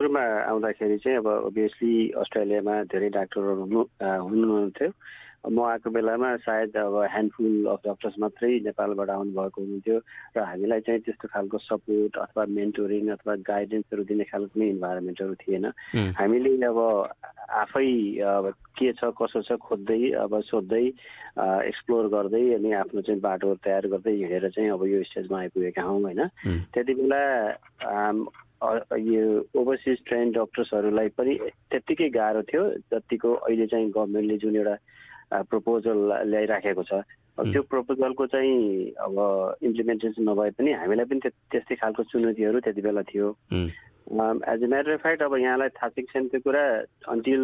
सुरुमा आउँदाखेरि चाहिँ अब ओभियसली अस्ट्रेलियामा धेरै डाक्टरहरू हुनुहुन्थ्यो। म आएको बेलामा सायद अब ह्यान्डफुल अफ डक्टर्स मात्रै नेपालबाट आउनुभएको हुनुहुन्थ्यो र हामीलाई चाहिँ त्यस्तो खालको सपोर्ट अथवा मेन्टोरिङ अथवा गाइडेन्सहरू दिने खालको कुनै इन्भाइरोमेन्टहरू थिएन। हामीले अब आफै अब के छ कसो छ खोज्दै अब सोध्दै एक्सप्लोर गर्दै अनि आफ्नो चाहिँ बाटो तयार गर्दै हिँडेर चाहिँ अब यो स्टेजमा आइपुगेका हौँ होइन। त्यति बेला यो ओभरसिज ट्रेन डक्टर्सहरूलाई पनि त्यत्तिकै गाह्रो थियो जतिको अहिले चाहिँ गभर्मेन्टले जुन एउटा प्रपोजल ल्याइराखेको छ। अब त्यो प्रपोजलको चाहिँ अब इम्प्लिमेन्टेसन नभए पनि हामीलाई पनि त्यस्तै खालको चुनौतीहरू त्यति बेला थियो। As a matter of fact अब यहाँलाई थाहा छ कि त्यो कुरा अन्टिल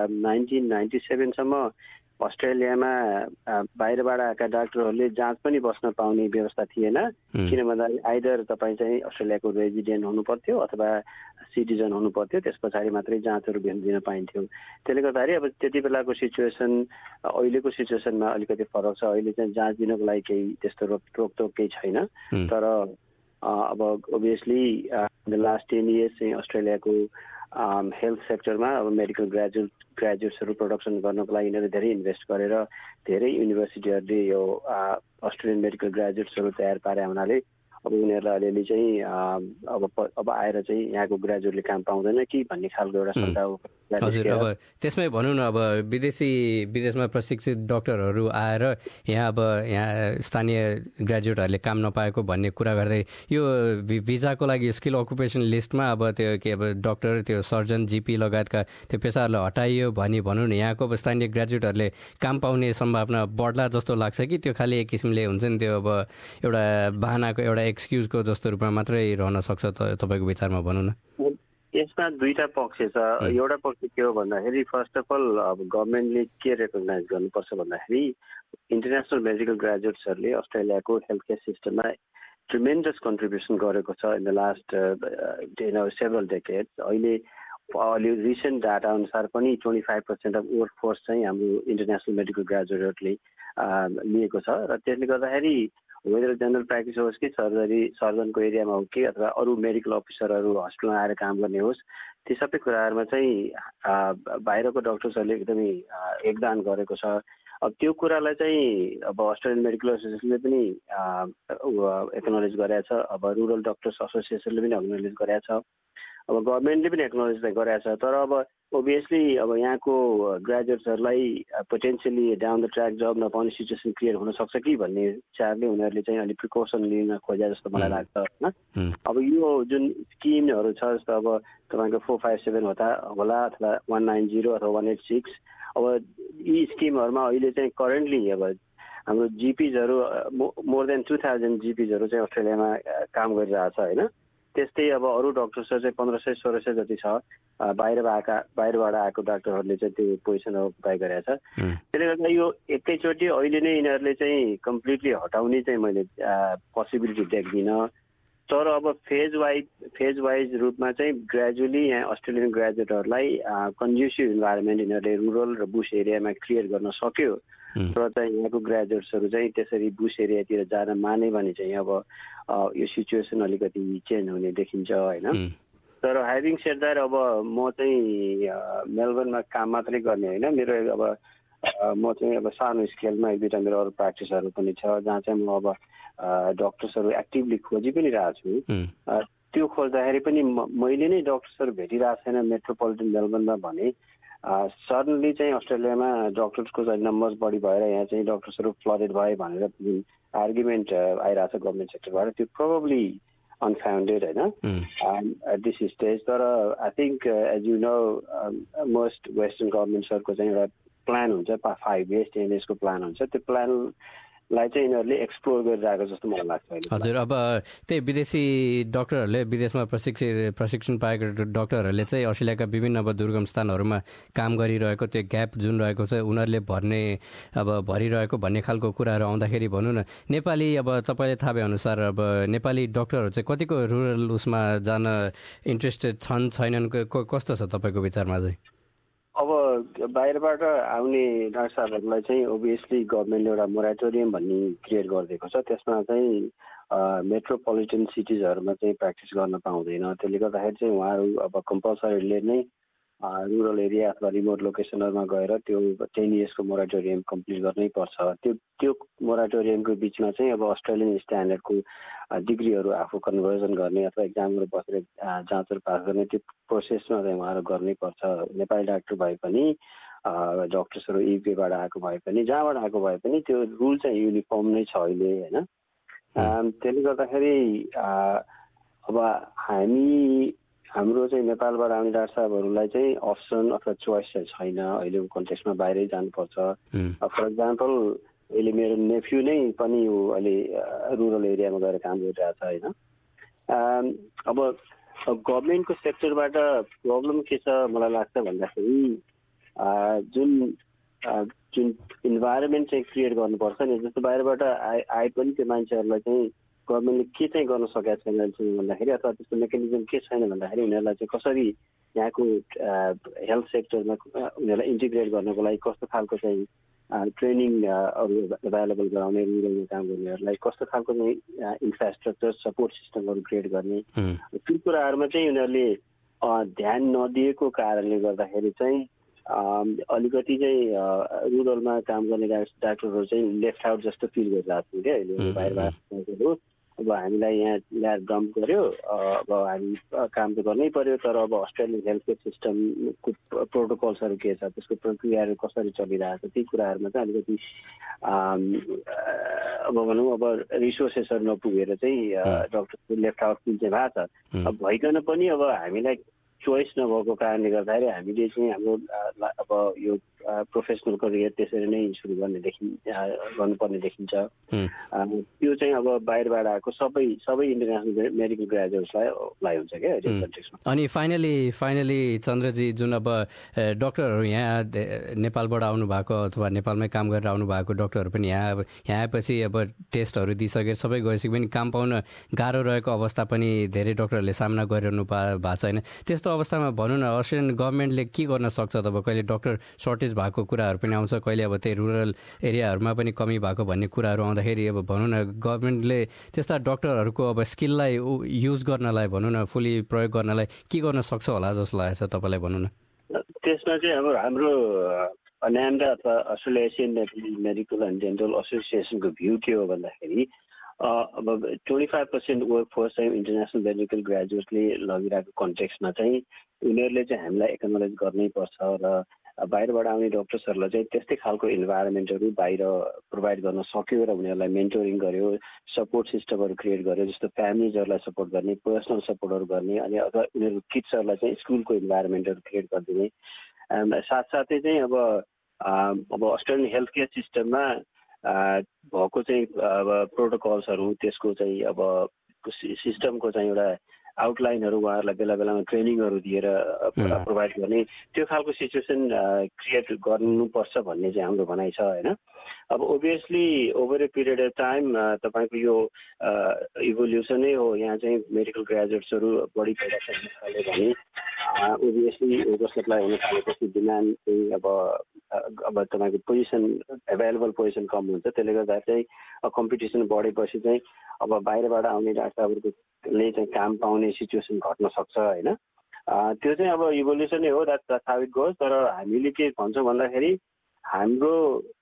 1997सम्म अस्ट्रेलियामा बाहिरबाट आएका डाक्टरहरूले जाँच पनि बस्न पाउने व्यवस्था थिएन। किन भन्दा आइदर तपाईँ चाहिँ अस्ट्रेलियाको रेजिडेन्ट हुनु पर्थ्यो अथवा सिटिजन हुनु पर्थ्यो, त्यस पछाडि मात्रै जाँचहरू दिन पाइन्थ्यो। त्यसले गर्दाखेरि अब त्यति बेलाको सिचुएसन अहिलेको सिचुएसनमा अलिकति फरक छ। अहिले चाहिँ जाँच दिनको लागि केही त्यस्तो रोकटोक केही छैन। तर अब ओभियसली द लास्ट 10 इयर्स चाहिँ अस्ट्रेलियाको हेल्थ सेक्टरमा अब मेडिकल ग्रेजुएट्सहरू प्रोडक्सन गर्नको लागि यिनीहरू धेरै इन्भेस्ट गरेर धेरै युनिभर्सिटीहरूले यो अस्ट्रेलियन मेडिकल ग्रेजुएट्सहरू तयार पारे हुनाले अब उनीहरूलाई अलिअलि चाहिँ अब आएर चाहिँ यहाँको ग्रेजुएटले काम पाउँदैन कि भन्ने खालको एउटा शङ्का हो। हजुर, अब त्यसमै भनौँ न, अब विदेशमा प्रशिक्षित डक्टरहरू आएर यहाँ स्थानीय ग्रेजुएटहरूले काम नपाएको भन्ने कुरा गर्दै यो भिजाको लागि स्किल अकुपेसन लिस्टमा अब त्यो के अब डक्टर, त्यो सर्जन, जिपी लगायतका त्यो पेसाहरूलाई हटाइयो भनौँ न, यहाँको अब स्थानीय ग्रेजुएटहरूले काम पाउने सम्भावना बढ्ला जस्तो लाग्छ कि त्यो खालि एक किसिमले हुन्छ नि, त्यो अब एउटा बहानाको एउटा एक्सक्युजको जस्तो रूपमा मात्रै रहन सक्छ तपाईँको विचारमा भनौँ न? यसमा दुईटा पक्ष छ। एउटा पक्ष के हो भन्दाखेरि फर्स्ट अफ अल अब गभर्मेन्टले के रेकगनाइज गर्नुपर्छ भन्दाखेरि इन्टरनेसनल मेडिकल ग्रेजुएट्सहरूले अस्ट्रेलियाको हेल्थ केयर सिस्टममा ट्रिमेन्डस कन्ट्रिब्युसन गरेको छ in the last several decades. अहिले रिसेन्ट डाटा अनुसार पनि 25% अफ वर्क फोर्स चाहिँ हाम्रो इन्टरनेसनल मेडिकल ग्रेजुएटले लिएको छ। र त्यसले गर्दाखेरि वेदर जेनरल प्र्याक्टिस होस् कि सर्जनको एरियामा हो कि अथवा अरू मेडिकल अफिसरहरू हस्पिटलमा आएर काम गर्ने होस्, ती सबै कुराहरूमा चाहिँ बाहिरको डक्टर्सहरूले एकदमै योगदान गरेको छ। अब त्यो कुरालाई चाहिँ अब अस्ट्रेलियन मेडिकल एसोसिएसनले पनि एक्नोलेज गरेको छ। अब रुरल डक्टर्स एसोसिएसनले पनि एक्नोलेज गरेको छ। अब गभर्मेन्टले पनि एक्नोलेज गरेको छ। तर अब ओभियसली अब यहाँको ग्रेजुएट्सहरूलाई पोटेन्सियली डाउन द ट्र्याक जब नपाउने सिचुएसन क्रिएट हुनसक्छ कि भन्ने विचारले उनीहरूले चाहिँ अलिक प्रिकसन लिन खोजे जस्तो मलाई लाग्छ होइन। अब यो जुन स्किमहरू छ जस्तो अब तपाईँको 457 होला अथवा 190 अथवा 186, अब यी स्किमहरूमा अहिले चाहिँ करेन्टली अब हाम्रो जिपिजहरू मोर देन 2000 जिपिजहरू चाहिँ अस्ट्रेलियामा काम गरिरहेछ होइन। त्यस्तै अब अरू डक्टर्सहरू चाहिँ 1500-1600 जति छ। बाहिरबाट आएको डाक्टरहरूले चाहिँ त्यो पोजिसन अकुपाई गरेको छ। त्यसले गर्दा यो एकैचोटि अहिले नै यिनीहरूले चाहिँ कम्प्लिटली हटाउने चाहिँ मैले पोसिबिलिटी देख्दिनँ। तर अब फेज वाइज रूपमा चाहिँ ग्रेजुअली यहाँ अस्ट्रेलियन ग्रेजुएटहरूलाई कन्ड्युसिभ इन्भाइरोमेन्ट यिनीहरूले रुरल र बुस एरियामा क्रिएट गर्न सक्यो र चाहिँ यहाँको ग्रेजुएट्सहरू चाहिँ त्यसरी बुस एरियातिर जान माने भने चाहिँ अब यो सिचुएसन अलिकति चेन्ज हुने देखिन्छ होइन। तर ह्याभिङ सेड द्याट अब म चाहिँ मेलबर्नमा काम मात्रै गर्ने होइन, मेरो अब म चाहिँ अब सानो स्केलमा एक दुईवटा मेरो अरू प्र्याक्टिसहरू पनि छ जहाँ चाहिँ म अब डक्टर्सहरू एक्टिभली खोजी पनि रहेको छु। त्यो खोज्दाखेरि पनि मैले नै डक्टर्सहरू भेटिरहेको छैन मेट्रोपोलिटन मेलबर्नमा भने सडनली चाहिँ अस्ट्रेलियामा डक्टर्सको चाहिँ नम्बर्स बढी भएर यहाँ चाहिँ डक्टर्सहरू फ्लडेड भए भनेर आर्ग्युमेन्ट आइरहेको छ गभर्मेन्ट सेक्टरबाट, त्यो प्रोबेबली अनफाउन्डेड होइन एट दिस स्टेज। तर I think as you know most western गभर्मेन्ट्सहरूको चाहिँ एउटा प्लान हुन्छ 5 इयर्स 10 इयर्सको प्लान हुन्छ। त्यो प्लानलाई चाहिँ यिनीहरूले एक्सप्लोर गरिरहेको जस्तो मलाई लाग्छ। हजुर, अब त्यही विदेशी डक्टरहरूले विदेशमा प्रशिक्षण पाएका डक्टरहरूले चाहिँ अस्ट्रेलियाका विभिन्न अब दुर्गम स्थानहरूमा काम गरिरहेको त्यो ग्याप जुन रहेको छ उनीहरूले भरिरहेको भन्ने खालको कुराहरू आउँदाखेरि भनौँ न, नेपाली अब तपाईँले थाहा भए अनुसार अब नेपाली डक्टरहरू चाहिँ कतिको रुरल उसमा जान इन्ट्रेस्टेड छन् छैनन्, कस्तो छ तपाईँको विचारमा चाहिँ? अब बाहिरबाट आउने डाक्टर साहबहरूलाई चाहिँ ओभियसली गभर्मेन्टले एउटा मोराटोरियम भन्ने क्रिएट गरिदिएको छ। त्यसमा चाहिँ मेट्रोपोलिटन सिटिजहरूमा चाहिँ प्र्याक्टिस गर्न पाउँदैन। त्यसले गर्दाखेरि चाहिँ उहाँहरू अब कम्पलसरीले नै रुरल एरिया अथवा रिमोट लोकेसनहरूमा गएर त्यो 10 इयर्सको मोराटोरियम कम्प्लिट गर्नै पर्छ। त्यो मोराटोरियमको बिचमा चाहिँ अब अस्ट्रेलियन स्ट्यान्डर्डको डिग्रीहरू आफू कन्भर्जन गर्ने अथवा एक्जामहरू बसेर जाँचहरू पास गर्ने त्यो प्रोसेसमा चाहिँ उहाँहरू गर्नै पर्छ। नेपाली डाक्टर भए पनि डक्टर्सहरू युकेबाट आएको भए पनि जहाँबाट आएको भए पनि त्यो रुल चाहिँ युनिफर्म नै छ अहिले होइन। त्यसले गर्दाखेरि अब हाम्रो चाहिँ नेपालबाट आउने डाक्टर साहबहरूलाई चाहिँ अप्सन अथवा चोइस चाहिँ छैन। अहिलेको कन्टेक्स्टमा बाहिरै जानुपर्छ। फर इक्जाम्पल अहिले मेरो नेफ्यू नै पनि अहिले रुरल एरियामा गएर काम गरिरहेको छ होइन। अब गभर्मेन्टको सेक्टरबाट प्रब्लम के छ मलाई लाग्छ भन्दाखेरि जुन इन्भाइरोमेन्ट चाहिँ क्रिएट गर्नुपर्छ नि, जस्तो बाहिरबाट आए पनि त्यो मान्छेहरूलाई चाहिँ गभर्मेन्टले के चाहिँ गर्न सकेको छैन भन्दाखेरि अथवा त्यस्तो मेकानिजम के छैन भन्दाखेरि उनीहरूलाई चाहिँ कसरी यहाँको हेल्थ सेक्टरमा उनीहरूलाई इन्टिग्रेट गर्नको लागि कस्तो खालको चाहिँ ट्रेनिङहरू एभाइलेबल गराउने, रुरलमा काम गर्नेहरूलाई कस्तो खालको चाहिँ इन्फ्रास्ट्रक्चर सपोर्ट सिस्टमहरू क्रिएट गर्ने, त्यो कुराहरूमा चाहिँ उनीहरूले ध्यान नदिएको कारणले गर्दाखेरि चाहिँ अलिकति चाहिँ रुरलमा काम गर्ने डाक्टरहरू चाहिँ लेफ्ट आउट जस्तो फिल गरिरहेको छौँ क्या अहिले बाहिरबाट। अब हामीलाई यहाँ ल्याएर डम्प गर्यो, अब हामी काम त गर्नै पर्यो, तर अब अस्ट्रेलियन हेल्थ केयर सिस्टमको प्रोटोकल्सहरू के छ, त्यसको प्रक्रियाहरू कसरी चलिरहेको छ, ती कुराहरूमा चाहिँ अलिकति अब भनौँ अब रिसोर्सेसहरू नपुगेर चाहिँ डक्टरको लेफ्ट आउट फिल चाहिँ भएको छ। अब भइकन पनि अब हामीलाई चोइस नभएको कारणले गर्दाखेरि हामीले चाहिँ हाम्रो अब यो प्रोफेसनल करियर त्यसरी नै सुरु गर्नुपर्ने देखिन्छ। त्यो चाहिँ अब बाहिरबाट आएको सबै इन्टरनेसनल मेडिकल ग्रेजुएट्सलाई हुन्छ क्या यो कन्टेक्स्टमा। अनि फाइनली चन्द्रजी, जुन अब डक्टरहरू यहाँ नेपालबाट आउनु भएको अथवा नेपालमै काम गरेर आउनु भएको डक्टरहरू पनि यहाँ आएपछि अब टेस्टहरू दिइसकेर सबै गरिसके पनि काम पाउन गाह्रो रहेको अवस्था पनि धेरै डक्टरहरूले सामना गरिरहनु भएको छ होइन। त्यस्तो अवस्थामा भनौँ न अस्ट्रेलियन गभर्मेन्टले के गर्न सक्छ? तब कहिले डक्टर सर्टेज भएको कुराहरू पनि आउँछ, कहिले अब त्यही रुरल एरियाहरूमा पनि कमी भएको भन्ने कुराहरू आउँदाखेरि अब भनौँ न गभर्मेन्टले त्यस्ता डक्टरहरूको अब स्किललाई युज गर्नलाई भनौँ न फुल्ली प्रयोग गर्नलाई के गर्न सक्छ होला जस्तो लागेको छ तपाईँलाई भनौँ न? त्यसमा चाहिँ अब हाम्रो NAMDA अथवा Australia Asian medical and dental एसोसिएसनको भ्यू के हो भन्दाखेरि अब 25% वर्कफोर्स चाहिँ इन्टरनेसनल मेडिकल ग्रेजुएट्सले लगिरहेको कन्टेक्स्टमा चाहिँ उनीहरूले चाहिँ हामीलाई एक्नोलेज गर्नै पर्छ र बाहिरबाट आउने डक्टर्सहरूलाई चाहिँ त्यस्तै खालको इन्भाइरोमेन्टहरू बाहिर प्रोभाइड गर्न सक्यो र उनीहरूलाई मेन्टोरिङ गर्यो, सपोर्ट सिस्टमहरू क्रिएट गर्यो, जस्तो फ्यामिलीजहरूलाई सपोर्ट गर्ने, पर्सनल सपोर्टहरू गर्ने, अनि अथवा उनीहरू किड्सहरूलाई चाहिँ स्कुलको इन्भाइरोमेन्टहरू क्रिएट गरिदिने। साथसाथै चाहिँ अब अस्ट्रेलियन हेल्थ केयर सिस्टममा भएको चाहिँ अब प्रोटोकल्सहरू त्यसको चाहिँ अब सिस्टमको चाहिँ एउटा आउटलाइनहरू उहाँहरूलाई बेला बेलामा ट्रेनिङहरू दिएर प्रोभाइड गर्ने, त्यो खालको सिचुएसन क्रिएट गर्नुपर्छ भन्ने चाहिँ हाम्रो भनाइ छ होइन। अब obviously over a period of time तपाईँको यो इभोल्युसनै हो, यहाँ चाहिँ मेडिकल ग्रेजुएट्सहरू बढी पैदा गर्न थाल्यो भने ओभियसली ओभरसप्लाई हुन थालेपछि डिमान्ड चाहिँ अब तपाईँको पोजिसन एभाइलेबल पोजिसन कम हुन्छ। त्यसले गर्दा चाहिँ कम्पिटिसन बढेपछि चाहिँ अब बाहिरबाट आउने डाक्टरहरूले चाहिँ काम पाउने सिचुएसन घट्न सक्छ होइन। त्यो चाहिँ अब इभोल्युसनै हो, द्याट्स हाउ इट गोज। तर हामीले के भन्छौँ भन्दाखेरि हाम्रो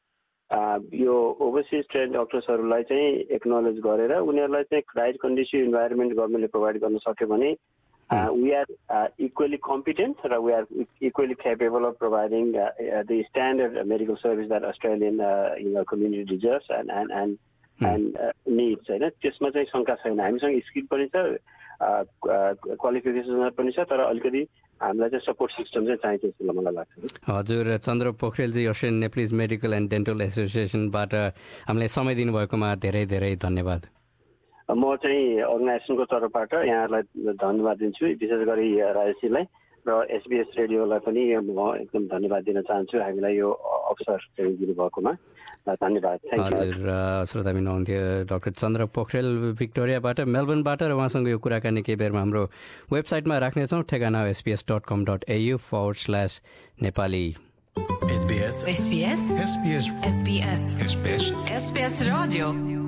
यो ओभरसिज ट्रेन डक्टर्सहरूलाई चाहिँ एक्नोलेज गरेर उनीहरूलाई चाहिँ राइट कन्डिसिभ इन्भाइरोमेन्ट गभर्मेन्टले प्रोभाइड गर्न सक्यो भने we are equally competent, we are equally capable of providing the standard medical service that Australian community deserves and needs. होइन त्यसमा चाहिँ शङ्का छैन। हामीसँग स्किल पनि छ, क्वालिफिकेसन पनि छ, तर अलिकति हामीलाई चाहिँ सपोर्ट सिस्टम चाहिँ चाहिन्छ जस्तो मलाई लाग्छ। हजुर, चन्द्र पोखरेलजी Australian Nepalese medical and dental एसोसिएसनबाट हामीलाई समय दिनुभएकोमा धेरै धेरै धन्यवाद। म चाहिँ अर्गनाइजेसनको तर्फबाट यहाँहरूलाई धन्यवाद दिन्छु, विशेष गरी राजेशजीलाई र SBS रेडियोलाई पनि म एकदम धन्यवाद दिन चाहन्छु हामीलाई यो अवसर चाहिँ दिनुभएकोमा। धन्यवाद। हजुर, श्रोता बिन हुन्थ्यो डाक्टर चन्द्र पोखरेल भिक्टोरियाबाट, मेलबर्नबाट, र उहाँसँग यो कुराकानी केही बेरमा हाम्रो वेबसाइटमा राख्नेछौँ, ठेगाना sbs.com.au/नेपाली। SBS Radio।